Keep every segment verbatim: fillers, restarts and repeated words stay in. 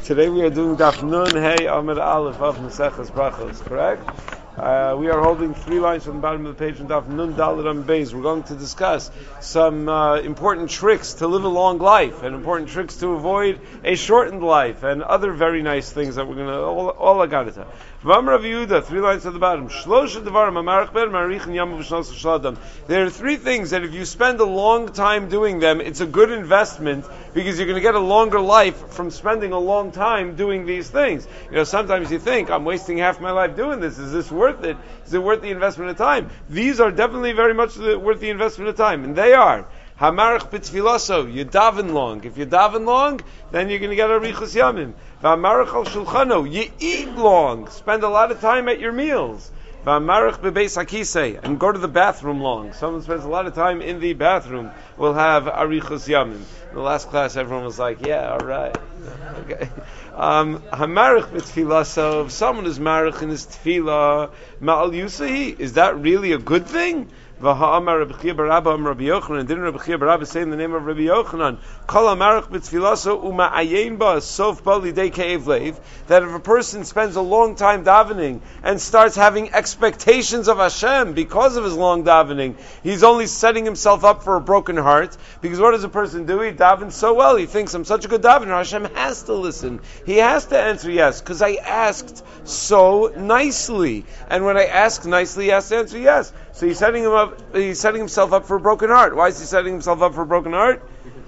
Today we are doing Daf Nun Hey Amud Aleph of Maseches Brachos, correct? Uh, we are holding three lines from the bottom of the page in Daf Nun Daled Am Beis. We're going to discuss some uh, important tricks to live a long life and important tricks to avoid a shortened life and other very nice things that we're going to all all agadita. Vam Rav Yehuda, three lines at the bottom. Shlosha Devarim Amarich Ben Marichin Yamav Shnos Shladam. There are three things that if you spend a long time doing them, it's a good investment because you're going to get a longer life from spending a long time doing these things. You know, sometimes you think, I'm wasting half my life doing this. Is this worth it? Is it worth the investment of time? These are definitely very much the, worth the investment of time, and they are. Hamarich b'tfilaso, you daven long. If you daven long, then you're going to get a richus yamim. V'hamarich al shulchano, you eat long. Spend a lot of time at your meals. V'hamarich b'beis hakisei, and go to the bathroom long. Someone spends a lot of time in the bathroom will have arichus yamim. In the last class, everyone was like, "Yeah, all right." Okay. Um, Hamarich b'tfilah. So if someone is marich in his tefillah, ma'al yusahi, is that really a good thing? V'ha'amar Rabbi Chia bar Abba Rabbi Yochanan. Didn't Rabbi Chia bar Abba say in the name of Rabbi Yochanan, Kol hamarich b'tfilaso u'ma'ayin ba sof ba lidei ke'ev leiv, that if a person spends a long time davening and starts having expectations of Hashem because of his long davening, he's only setting himself up for a broken heart. Because what does a person do? He davens so well. He thinks, I'm such a good davener. Hashem has to listen. He has to answer yes, because I asked so nicely. And when I ask nicely, he has to answer yes. So he's setting him up. He's setting himself up for a broken heart. Why is he setting himself up for a broken heart?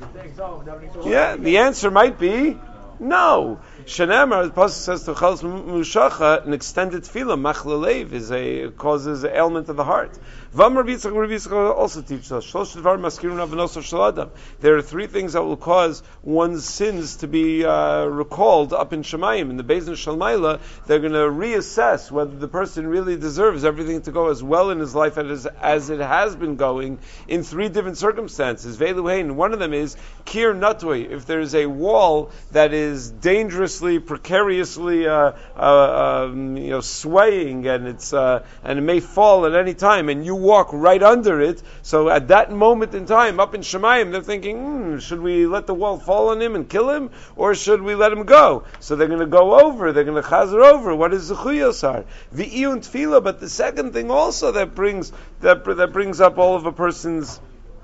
Yeah, the answer might be no. Shenemar, the pasuk says to Chalas Mushacha, an extended tefillah, machlelev, is a causes an ailment of the heart. Vam Rabbi Yitzchak, Rabbi Yitzchak also teaches us. There are three things that will cause one's sins to be uh, recalled up in Shemayim. In the Beis Din Shalmaila, they're going to reassess whether the person really deserves everything to go as well in his life as, as it has been going in three different circumstances. Veiluhein, one of them is Kir Natoi, if there is a wall that is dangerous, precariously, uh, uh, um, you know, swaying, and it's uh, and it may fall at any time, and you walk right under it. So at that moment in time, up in Shemayim, they're thinking, hmm, should we let the wall fall on him and kill him, or should we let him go? So they're going to go over. They're going to chazer over. What is the chuyosar? The iyun tefillah. But the second thing also that brings that that brings up all of a person's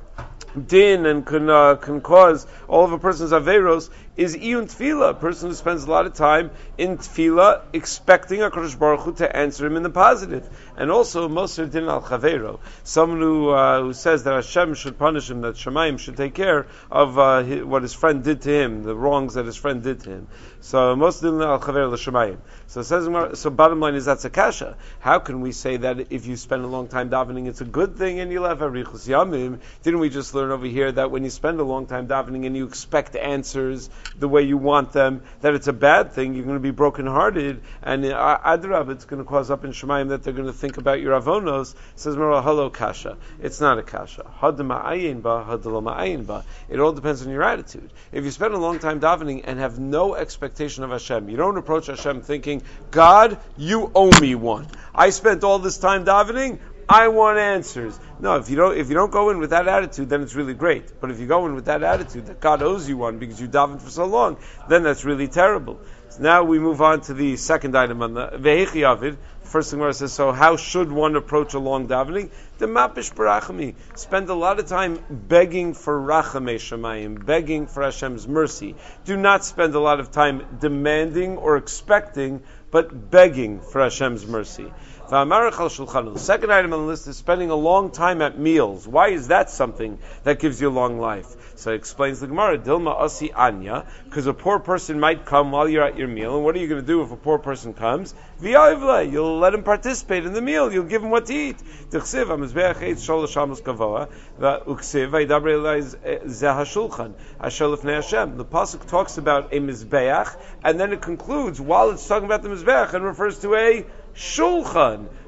din and can uh, can cause all of a person's averos is iyun tefillah, a person who spends a lot of time in tefillah expecting HaKadosh Baruch Hu to answer him in the positive. And also, Moser din al chavero, someone who uh, who says that Hashem should punish him, that Shemayim should take care of uh, his, what his friend did to him, the wrongs that his friend did to him. So, Moser din al chavero l'Shemayim. So, it says, so bottom line is that's a kasha. How can we say that if you spend a long time davening, it's a good thing and you'll have arichus yamim? Didn't we just learn over here that when you spend a long time davening and you expect answers the way you want them, that it's a bad thing, you're going to be brokenhearted, and uh, adrab, it's going to cause up in Shemayim that they're going to think about your avonos. Says Mara, hello kasha. It's not a kasha. Had ma'ayin ba, had lo ma'ayin ba. It all depends on your attitude. If you spend a long time davening and have no expectation of Hashem, you don't approach Hashem thinking, God, you owe me one. I spent all this time davening, I want answers. No, if you don't, if you don't go in with that attitude, then it's really great. But if you go in with that attitude that God owes you one because you davened for so long, then that's really terrible. So now we move on to the second item on the Vehechi Avid. First thing where it says, so how should one approach a long davening? The mapish barachami. Spend a lot of time begging for rachamei shemayim, begging for Hashem's mercy. Do not spend a lot of time demanding or expecting, but begging for Hashem's mercy. The second item on the list is spending a long time at meals. Why is that something that gives you a long life? So it explains the Gemara, Dilma Asi Anya, because a poor person might come while you're at your meal, and what are you going to do if a poor person comes? You'll let him participate in the meal, you'll give him what to eat. The pasuk talks about a mizbeach, and then it concludes while it's talking about the mizbeach and refers to a shulchan.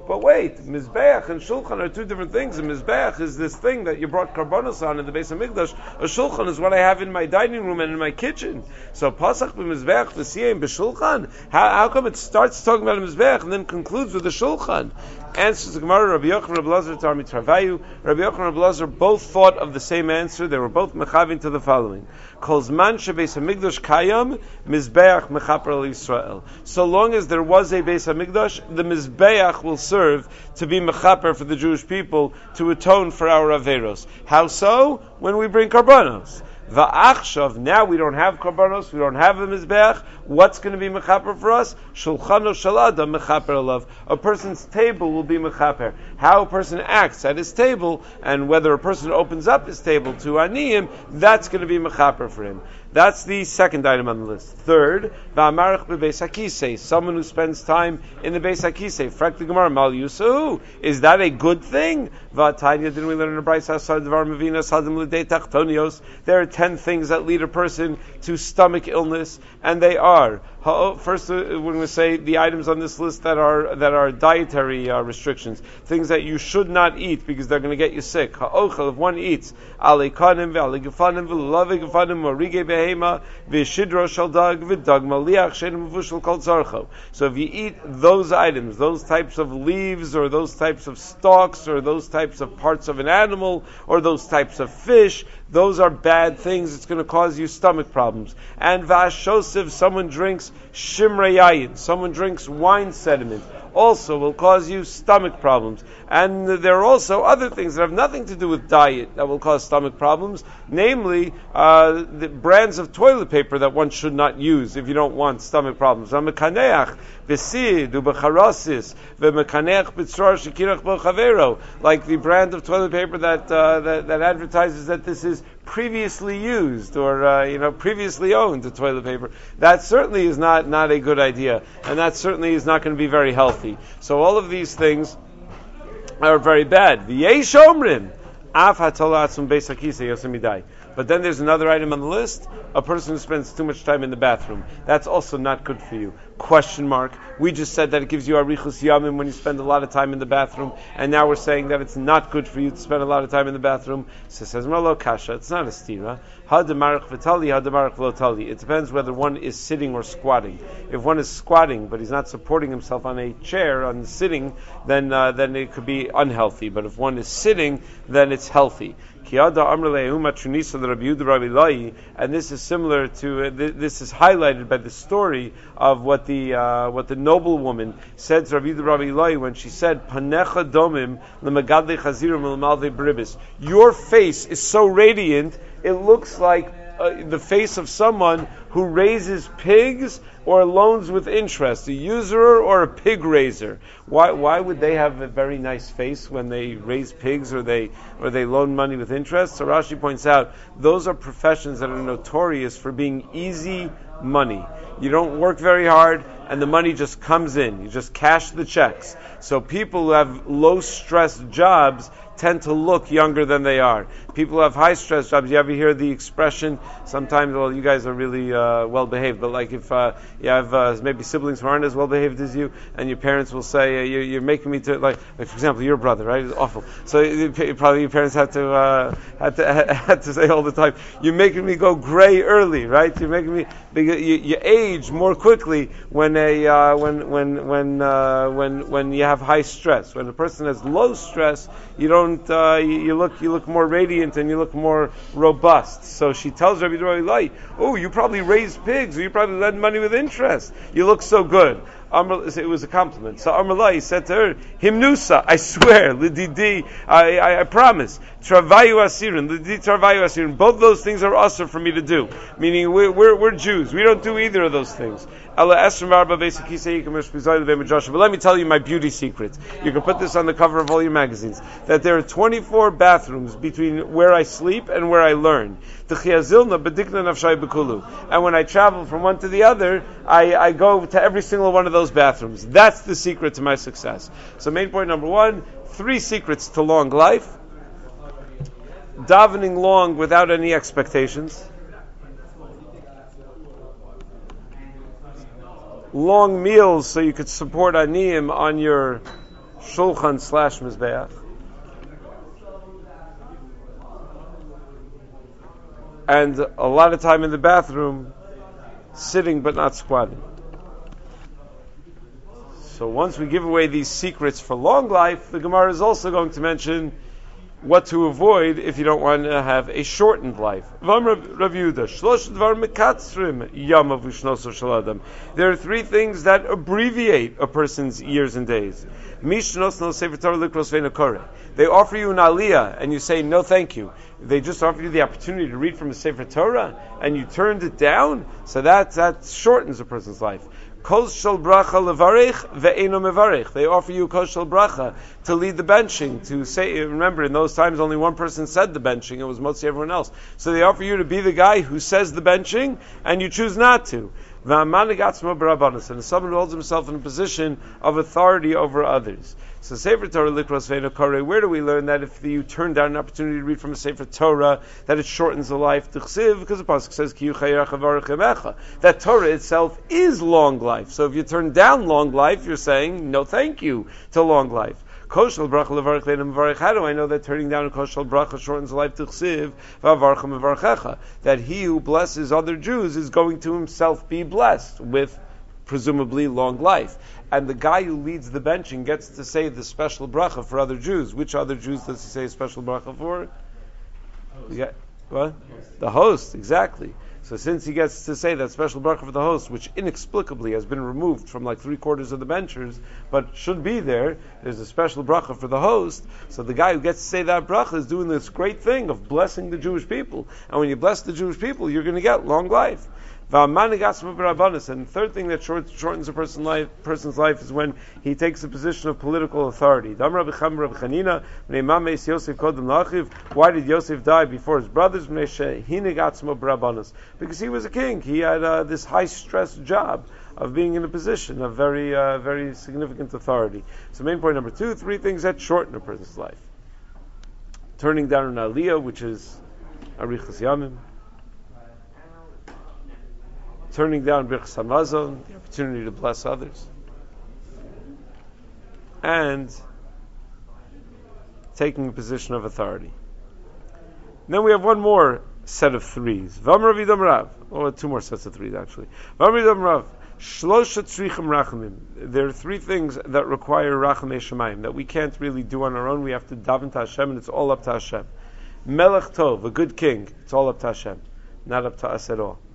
But wait, Mizbeach and Shulchan are two different things. A Mizbeach is this thing that you brought karbanos on in the Beis Hamikdash. A Shulchan is what I have in my dining room and in my kitchen. So Pasach b'Mizbeach v'siyim b'Shulchan. How, how come it starts talking about a Mizbeach and then concludes with a Shulchan? Answers the Gemara, Rabbi Yochanan and Rabbi Lazar Tarmi Travayu. Rabbi Yochanan and Rabbi Lazar both thought of the same answer. They were both mechavin to the following. Kol zman shebeis hamikdash kayam, mizbeach mechaper al Yisrael. So long as there was a Beis Hamikdash, the mizbeach will serve to be mechaper for the Jewish people to atone for our averos. How so? When we bring karbanos. Va'achshav, now we don't have karbanos, we don't have a mizbeach. What's going to be mechaper for us? Shulchano shalada mechaper alav. A person's table will be mechaper. How a person acts at his table, and whether a person opens up his table to aniyim, that's going to be mechaper for him. That's the second item on the list. Third, va'amarach bebeis hakisei, someone who spends time in the beis hakisei. Frak the Gemara, mal yusu, is that a good thing? Va'atanya, didn't we learn in the Brayso asad devar mevina sadim l'dei tachtonios? There are ten things that lead a person to stomach illness, and they are first. Uh, we're going to say the items on this list that are that are dietary uh, restrictions, things that you should not eat because they're going to get you sick. Ha'ochel, if one eats alekanim ve'alegefanim ve'lavagefanim morige behema ve'shidro shaldag v'dag maliach shenim mevushel kol tzarcho. So if you eat those items, those types of leaves, or those types of stalks, or those types of parts of an animal, or those types of fish, those are bad things. It's going to cause you stomach problems. And v'ashosiv, someone drinks shimrei yayin, someone drinks wine sediment, also will cause you stomach problems. And there are also other things that have nothing to do with diet that will cause stomach problems, namely uh, the brands of toilet paper that one should not use if you don't want stomach problems. Like the brand of toilet paper that uh, that, that advertises that this is previously used or uh, you know previously owned the toilet paper. That certainly is not, not a good idea, and that certainly is not going to be very healthy. So all of these things are very bad. V'yesh omrim af hatola atzum beis hakisei yosem midai. But then there's another item on the list, a person who spends too much time in the bathroom. That's also not good for you. Question mark. We just said that it gives you arichus yamim when you spend a lot of time in the bathroom, and now we're saying that it's not good for you to spend a lot of time in the bathroom. So it says, Melo kasha, it's not a stira. Hadamarach v'tali, hadamarach v'lotali. It depends whether one is sitting or squatting. If one is squatting, but he's not supporting himself on a chair, on sitting, then uh, then it could be unhealthy. But if one is sitting, then it's healthy. And this is similar to uh, th- this is highlighted by the story of what the uh, what the noblewoman said to Rabbi Yehuda Rabbi Eloi when she said, "Panecha domim lemegadle chazirim lemalve bribis." Your face is so radiant, it looks like uh, the face of someone who raises pigs or loans with interest, a usurer or a pig raiser. Why why would they have a very nice face when they raise pigs or they or they loan money with interest? So Rashi points out those are professions that are notorious for being easy money. You don't work very hard and the money just comes in. You just cash the checks. So people who have low stress jobs tend to look younger than they are. People who have high stress jobs, you ever hear the expression, sometimes, well, you guys are really uh, well behaved, but like if uh, you have uh, maybe siblings who aren't as well behaved as you, and your parents will say, uh, you're, you're making me to, like, like, for example, your brother, right? It's awful. So you, probably your parents had to, uh, had to, had to say all the time, you're making me go gray early, right? You're making me, you, you age more quickly when a, uh, when, when, when, uh, when, when you have high stress. When a person has low stress, you don't Uh, you, you look you look more radiant and you look more robust. So she tells Rabbi Yehuda, "Oh, you probably raise pigs, or you probably lend money with interest. You look so good." Amr, it was a compliment. So Amrullah said to her, "Himnusa, I swear, lididi, I, I, I promise, travayu asirin, lididi travayu asirin. Both those things are usher for me to do. Meaning we're, we're we're Jews. We don't do either of those things." But let me tell you my beauty secret. You can put this on the cover of all your magazines. That there are twenty-four bathrooms between where I sleep and where I learn. And when I travel from one to the other, I, I go to every single one of those bathrooms. That's the secret to my success. So main point number one, three secrets to long life. Davening long without any expectations. Long meals so you could support aniyim on your shulchan slash mizbeach, and a lot of time in the bathroom, sitting but not squatting. So once we give away these secrets for long life, the Gemara is also going to mention what to avoid if you don't want to have a shortened life. There are three things that abbreviate a person's years and days. They offer you an aliyah and you say no thank you. They just offer you the opportunity to read from a Sefer Torah and you turned it down, so that, that shortens a person's life. Kol shel bracha levarich ve'eno mevarich. They offer you kol shel bracha to lead the benching, to say, remember in those times only one person said the benching, it was mostly everyone else. So they offer you to be the guy who says the benching, and you choose not to. And someone holds himself in a position of authority over others. So Sefer Torah likros ve'eno koreh, where do we learn that if you turn down an opportunity to read from a Sefer Torah, that it shortens the life? T'chsiv, because the pasuk says, Ki yuchayerecha v'arechemecha. That Torah itself is long life. So if you turn down long life, you're saying, no thank you to long life. Koshel bracha levarich ve'eno mevarich. How do I know that turning down a koshel bracha shortens the life? T'chsiv v'avarcha mevarchecha. That he who blesses other Jews is going to himself be blessed with presumably long life. And the guy who leads the benching gets to say the special bracha for other Jews. Which other Jews does he say a special bracha for? Yeah, what? The host, exactly. So since he gets to say that special bracha for the host, which inexplicably has been removed from like three quarters of the benchers, but should be there, there's a special bracha for the host. So the guy who gets to say that bracha is doing this great thing of blessing the Jewish people. And when you bless the Jewish people, you're going to get long life. And the third thing that short, shortens a person life, person's life is when he takes a position of political authority. Why did Yosef die before his brothers? Because he was a king. He had uh, this high-stress job of being in a position of very, uh, very significant authority. So main point number two, three things that shorten a person's life. Turning down an aliyah, which is arichas yamim. Turning down birchas hamazon, the opportunity to bless others, and taking a position of authority. And then we have one more set of threes. V'amar Vidam Rav, or two more sets of threes actually. V'amar Vidam Rav, shlosha tzrichim rachamim. There are three things that require rachamei shemayim that we can't really do on our own. We have to daven to Hashem, and it's all up to Hashem. Melech tov, a good king, it's all up to Hashem, not up to us at all.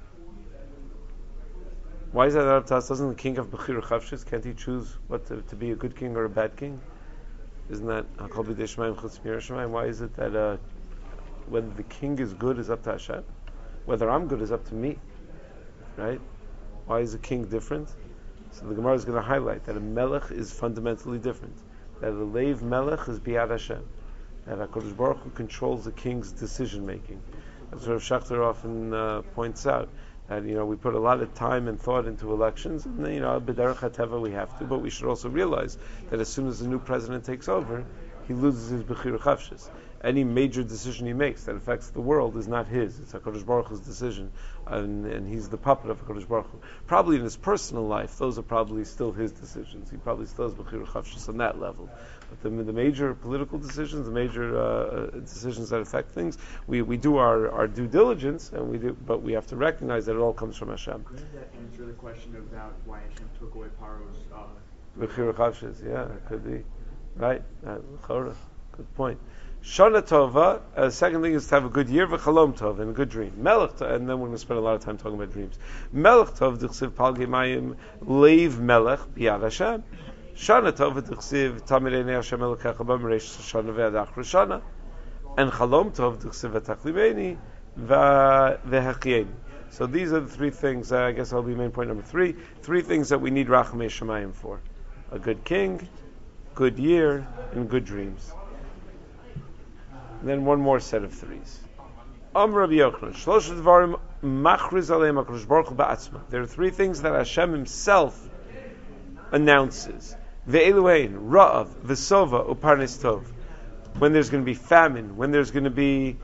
Why is that not up to us? Doesn't the king have Bechir Chavshis? Can't he choose what to, to be a good king or a bad king? Isn't that Hakol B'dei Shemayim Chutz Mir Shemayim? Why is it that uh, whether the king is good is up to Hashem? Whether I'm good is up to me, right? Why is a king different? So the Gemara is going to highlight that a melech is fundamentally different. That a leiv melech is biyad Hashem. That HaKadosh Baruch Hu controls the king's decision making. That's what Rav Shachter often uh, points out. And you know, we put a lot of time and thought into elections, and you know, b'derech hateva we have to, but we should also realize that as soon as the new president takes over, he loses his bechira chavshis. Any major decision he makes that affects the world is not his; it's HaKadosh Baruch Hu's decision, and, and he's the puppet of HaKadosh Baruch Hu. Probably in his personal life, those are probably still his decisions. He probably still has bechira chavshis on that level. But the, the major political decisions, the major uh, decisions that affect things, we, we do our, our due diligence, and we do, but we have to recognize that it all comes from Hashem. Couldn't that answer the question about why Hashem took away Paro's uh, bechira chavshis? Yeah, it could be. Right? Uh, good point. Shana Tova, uh, second thing is to have a good year, v'chalom tov, and a good dream. Melech tov, and then we're going to spend a lot of time talking about dreams. Melech tov, d'chsiv palgei mayim, leiv melech, biyad Hashem. Shana tov, d'chsiv tamid einei Hashem elokecha b'mereish shana ve'ad achra shana. And chalom tov, d'chsiv v'tachlimeni, v'hechieni. So these are the three things, uh, I guess that'll be main point number three. Three things that we need rachamei shemayim for. A good king, good year, and good dreams. And then one more set of threes. Am Rabbi Yochanan, Shlosh Dvarim Machriz Aleim HaKadosh Baruch Hu Ba'atzma. There are three things that Hashem Himself announces. Ve'eluhein, Ra'av, V'sova, Uparnes Tov. When there's going to be famine, when there's going to be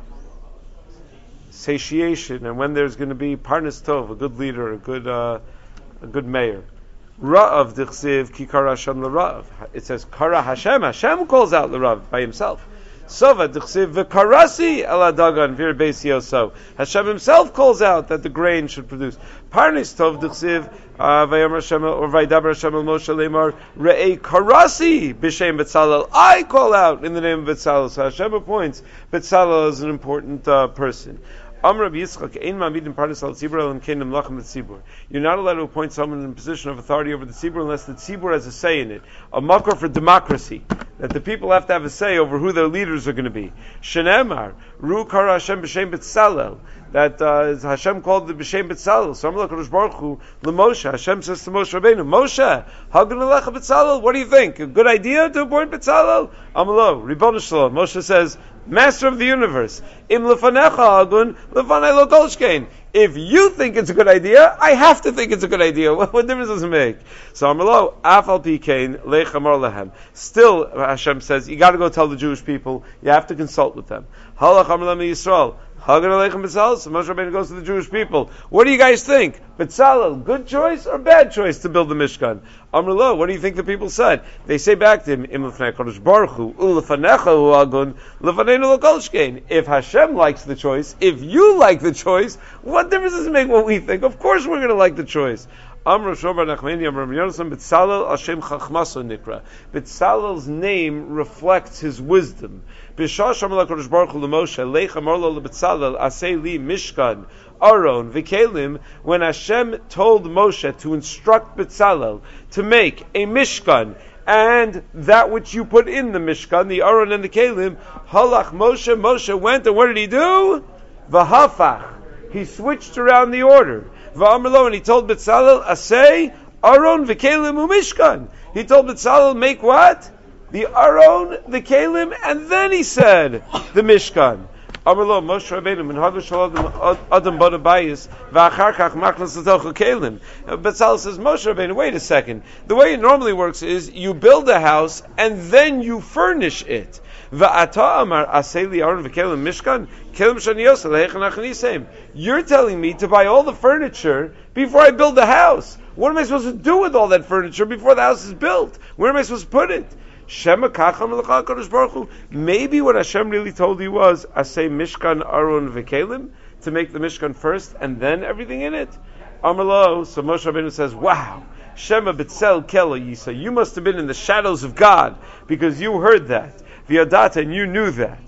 satiation, and when there's going to be Parnes Tov, a good leader, a good, uh, a good mayor. Ra'av dichsiv ki kara Hashem l'Ra'av. It says kara Hashem. Hashem calls out l'Ra'av by himself. Sova dichsiv v'karasi el adagan vir beis yoso. Hashem himself calls out that the grain should produce. Parnis tov dichsiv vayamar Hashem or vaydaber Hashem el Moshe lemar re'ei karasi b'shem Betzalel. I call out in the name of Betzalel. So Hashem appoints Betzalel as an important uh, person. You're not allowed to appoint someone in a position of authority over the tzibur unless the tzibur has a say in it. A makor for democracy, that the people have to have a say over who their leaders are going to be. Shenemar, Ru kara Hashem b'shem Betzalel, that uh, Hashem called the b'shem Betzalel. So Amalek Rosh Baruch Hu l'Moshe. Hashem says to Moshe Rabbeinu, Moshe, hagun alecha Betzalel. What do you think? A good idea to appoint Betzalel? Amalo, Ribbon Shalom. Moshe says, Master of the universe, im lefanecha hagun lefanei lo kolshkein. If you think it's a good idea, I have to think it's a good idea. What, what difference does it make? So Amalo, afal pikein lechamor lehem. Still, Hashem says, you got to go tell the Jewish people. You have to consult with them. Halach amar lem Yisrael. Hagan aleichem Betzalel. So Moshe Rabbeinu goes to the Jewish people. What do you guys think? Betzalel, good choice or bad choice to build the Mishkan? Amar lo, what do you think the people said? They say back to him, Im lefnei Kodesh Baruch Hu, ulefanecha hu hagun, lefaneinu lo kolshkein. If Hashem likes the choice, if you like the choice, what difference does it make what we think? Of course we're going to like the choice. Amr Shobar Nachmani Amr Yonasan Betzalel Hashem Chachmaso Nikra. Betzalel's name reflects his wisdom. Bishash Amar LaKadosh Baruch Hu LeMoshe Leich Amar Lo LeBetzalel Asei Li Mishkan Aron V'Kelim. When Hashem told Moshe to instruct Betzalel to make a Mishkan and that which you put in the Mishkan, the Aron and the Kelim, Halach Moshe, Moshe went and what did he do? V'hafach. He switched around the order. V'amarlo, and he told Betzalel, Asay, Aron, v'kelim, u'mishkan. He told Betzalel, make what? The Aron, the kelim, and then he said, the Mishkan. Amarlo, Moshe Rabbeinu, min hadu shal adam bada bayis, v'achar kach machnas l'tocha kelim. Betzalel says, Moshe Rabbeinu, wait a second. The way it normally works is, you build a house, and then you furnish it. V'ata amar aseli Aron v'kelim mishkan kelim shaniyos leichan achnisem. You're telling me to buy all the furniture before I build the house. What am I supposed to do with all that furniture before the house is built? Where am I supposed to put it? Shema kacham l'chal Kadosh Baruch Hu. Maybe what Hashem really told you was asay mishkan Aron v'kelim, to make the mishkan first and then everything in it. Amalo. So Moshe Rabbeinu says, "Wow, Shema b'tzel kela yisa. You must have been in the shadows of God because you heard that." V'yadata, and you knew that.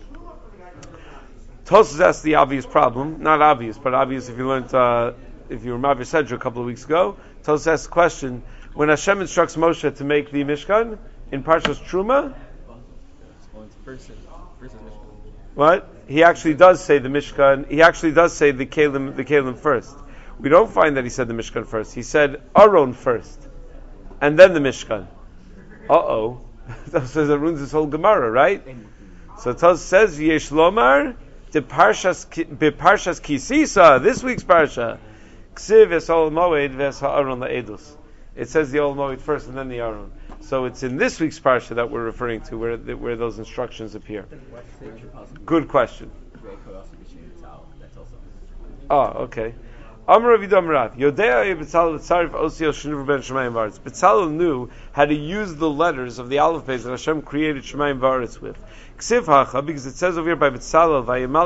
Tosfos asks the obvious problem, not obvious, but obvious if you learned, uh, if you were Mavir Sedra a couple of weeks ago. Tosfos asks the question, when Hashem instructs Moshe to make the Mishkan, in Parshas Truma, what? He actually does say the Mishkan, he actually does say the Kelim, the Kelim first. We don't find that he said the Mishkan first. He said Aron first, and then the Mishkan. Uh-oh. That says it ruins this whole Gemara, right? So Taz says, Yesh Lomar, de Parshas Kisisa, this week's Parsha, Ksiv es Ol Moed ves ha'aron la'edus. It says the Ol Moed first and then the Aron. So it's in this week's Parsha that we're referring to, where where those instructions appear. Good question. Oh, okay. Betzalel knew how to use the letters of the Aleph Beis that Hashem created Shemayim V'Aretz with. Because it says over here by Betzalel,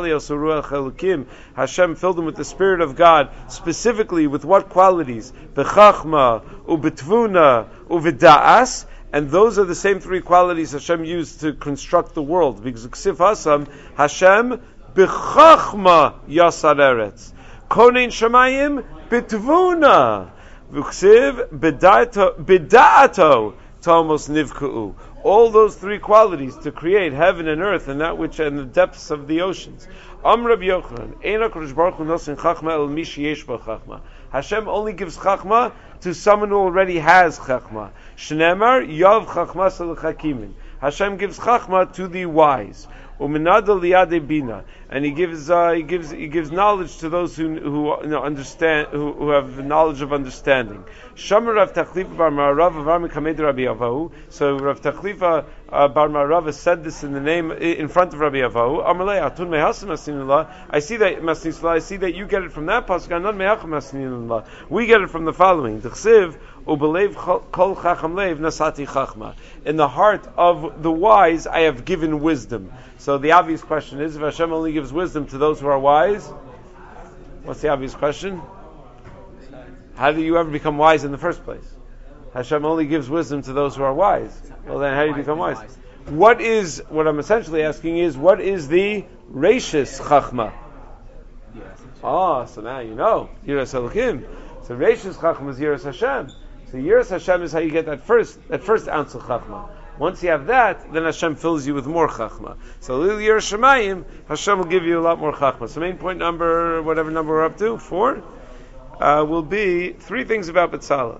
Hashem filled him with the Spirit of God, specifically with what qualities? B'chachma, u'b'tvuna, u'v'da'as, and those are the same three qualities Hashem used to construct the world. Because Ksiv Hasam, Hashem b'chachma yasar eretz. Konein Shemayim bitvuna, v'chsiv bida'ato tomos nivka'u. All those three qualities to create heaven and earth and that which and the depths of the oceans. Am Rabbi Yochanan, Eina Kodesh Baruch Hu nosin chachma el mi sheyesh bo chachma. Hashem only gives chachma to someone who already has chachma. Shneimar yav chachma sel chakimin. Hashem gives chachma to the wise. Uminada liyade bina, and he gives uh, he gives he gives knowledge to those who who you know, understand who, who have the knowledge of understanding. Shamar Rav Tachlifa bar Marav Avar Mikamed Rabbi Avahu. So Rav Tachlifa uh, Bar Marava said this in the name in front of Rabbi Avahu. Amalei Atun Mehasim Masninullah. I see that Masninullah. I see that you get it from that pasuk. Not Mehachim Masninullah. We get it from the following. D'chsiv ubelev kol chacham lev nasati chachma. In the heart of the wise, I have given wisdom. So the obvious question is: if Hashem only gives wisdom to those who are wise, what's the obvious question? How do you ever become wise in the first place? Hashem only gives wisdom to those who are wise. Well, then how do you become wise? What is, what I'm essentially asking is, what is the Reishis Chachma? Ah, so now you know. Yiras Elohim. So Reishis Chachma is Yiras Hashem. So Yiras Hashem is how you get that first, that first ounce of Chachma. Once you have that, then Hashem fills you with more Chachma. So Lil Yiras Shemayim, Hashem will give you a lot more Chachma. So main point number, whatever number we're up to, four, uh, will be three things about Betzalel.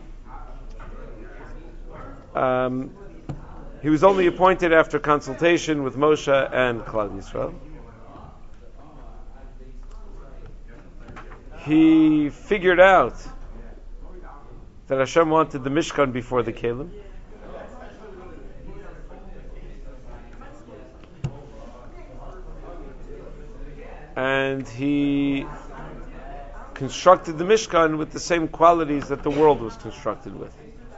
Um, he was only appointed after consultation with Moshe and Klal Yisrael. He figured out that Hashem wanted the Mishkan before the Kelim. And he constructed the Mishkan with the same qualities that the world was constructed with.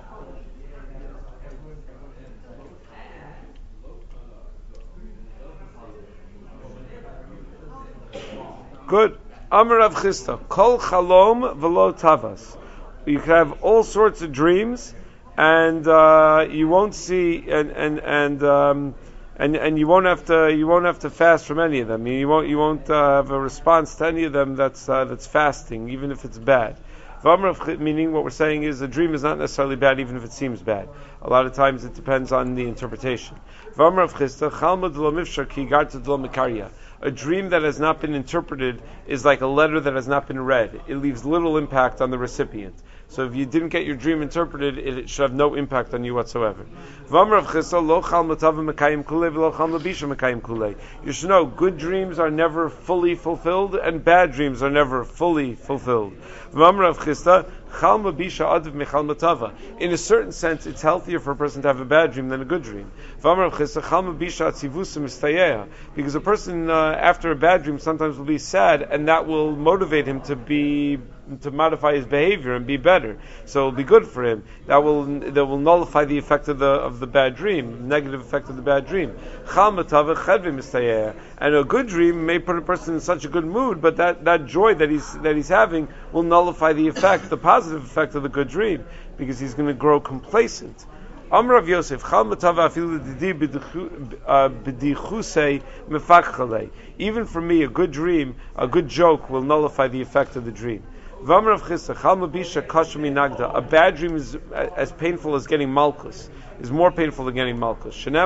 Good. Amar Rav Chisda, Kol Chalom V'lo Tavas. You can have all sorts of dreams, and uh, you won't see, and and and um, and and you won't have to you won't have to fast from any of them. You won't you won't uh, have a response to any of them that's uh, that's fasting, even if it's bad. Meaning, what we're saying is a dream is not necessarily bad, even if it seems bad. A lot of times, it depends on the interpretation. A dream that has not been interpreted is like a letter that has not been read. It leaves little impact on the recipient. So if you didn't get your dream interpreted, it should have no impact on you whatsoever. You should know, good dreams are never fully fulfilled, and bad dreams are never fully fulfilled. In a certain sense, it's healthier for a person to have a bad dream than a good dream. Because a person, uh, after a bad dream, sometimes will be sad, and that will motivate him to be to modify his behavior and be better. So it'll be good for him. That will that will nullify the effect of the of the bad dream, negative effect of the bad dream. And a good dream may put a person in such a good mood, but that, that joy that he's that he's having will nullify the effect, the positive effect of the good dream, because he's going to grow complacent. Amar Rav Yosef, even for me, a good dream, a good joke will nullify the effect of the dream. A bad dream is as painful as getting malchus, is more painful than getting malchus. That's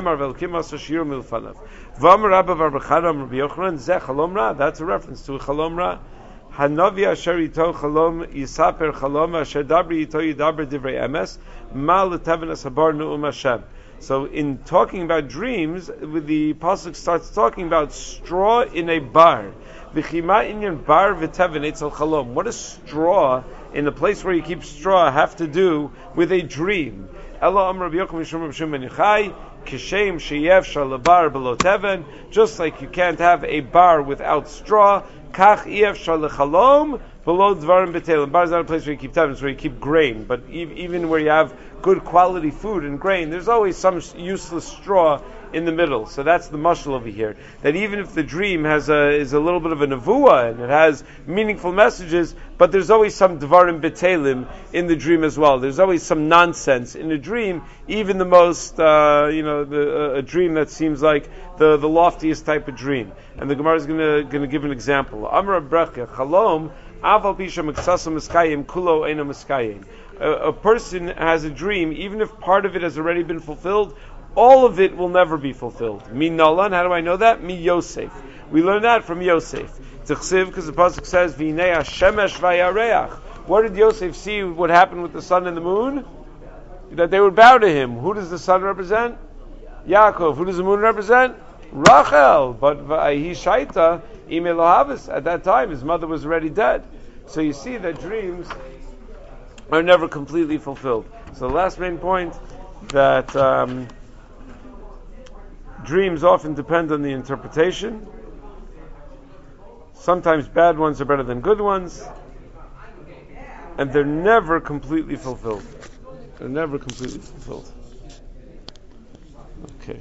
a reference to a chalom ra. Hanavi asher ito chalom yisaper chalom asher dabri ito yidaber divrei emes ma letevenas habar nu'um Hashem. So in talking about dreams, the pasuk starts talking about straw in a bar. V'chima inyan bar v'teven etzel chalom. What does straw in a place where you keep straw have to do with a dream? Ela amar Rabbi Yochanan mishum Rabbi Shimon ben Yochai kishem sheyev shalabar below teven. Just like you can't have a bar without straw, kach yev shalachalom below dvarim betelim. Bar is not a place where you keep teven; it's where you keep grain. But even where you have good quality food and grain, there's always some useless straw in the middle. So that's the mashal over here. That even if the dream has a is a little bit of a nevuah and it has meaningful messages, but there's always some dvarim betelim in the dream as well. There's always some nonsense in a dream, even the most uh, you know the, uh, a dream that seems like the, the loftiest type of dream. And the Gemara is going to going to give an example. Amar brecha chalom aval pisha miksasam miskayim kulo ena miskayim. A person has a dream, even if part of it has already been fulfilled, all of it will never be fulfilled. Mi Nolan, how do I know that? Mi Yosef. We learn that from Yosef. T'chsiv, because the pasuk says, V'inei Hashemesh v'yareach. What did Yosef see what happened with the sun and the moon? That they would bow to him. Who does the sun represent? Yaakov. Who does the moon represent? Rachel. But v'ahi shaita im Elohavis. At that time, his mother was already dead. So you see that dreams are never completely fulfilled. So the last main point that um, dreams often depend on the interpretation. Sometimes bad ones are better than good ones. And they're never completely fulfilled. They're never completely fulfilled. Okay.